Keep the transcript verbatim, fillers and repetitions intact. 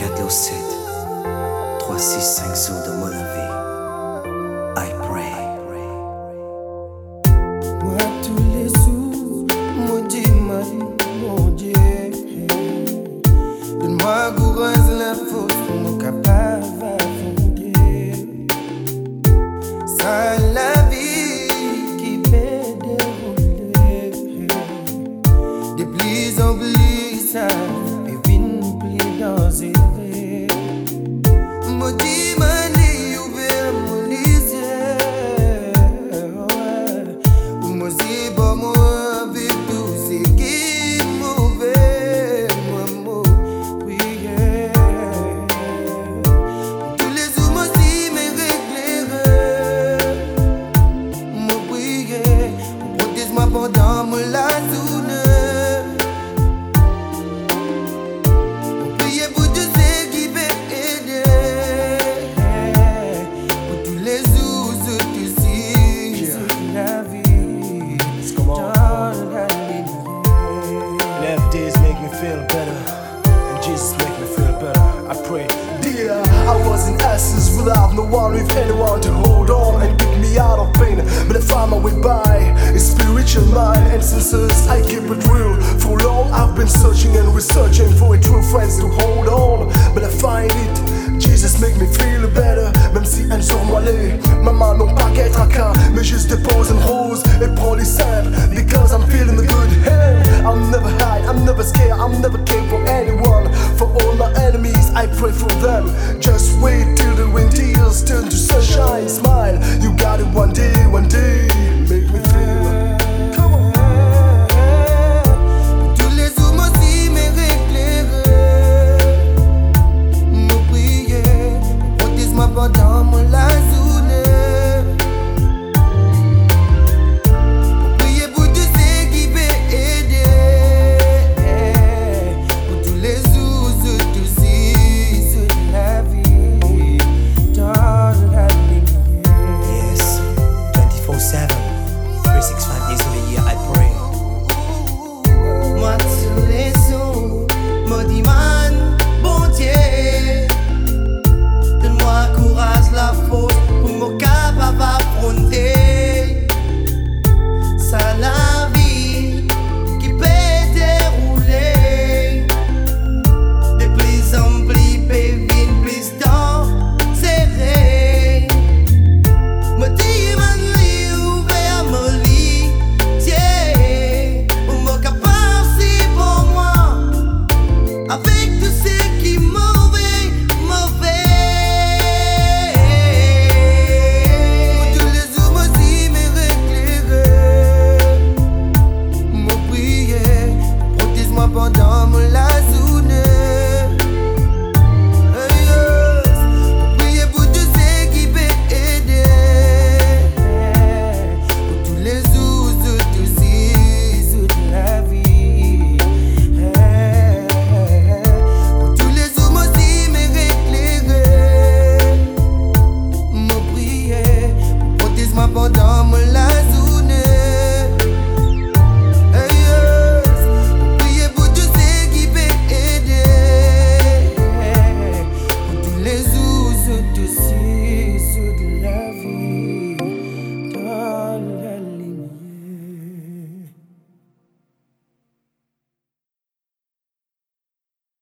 quatre sept, trois six cinq jours de mon vie. I pray. Moi tous les jours, mon Dieu, mon Dieu, donne-moi courage la force pour mon capable d'affronter. Ça la vie qui peut dérouler. De plus en plus ça et vine plus dangereux. Mon Dieu m'a dit ouvert mon liseur. Ou moi si bon moi avec tout ce qui est mauvais. Moi moi prière. Tous les jours moi si me réclaire. Moi prière. Protège-moi pendant mon la journée. Left days make me feel better, and Jesus make me feel better. I pray. Dear, I was in essence without no one, with anyone to hold on and pick me out of pain. But I found my way by a spiritual mind and senses. I keep it real. For long I've been searching and researching for a true friend to hold.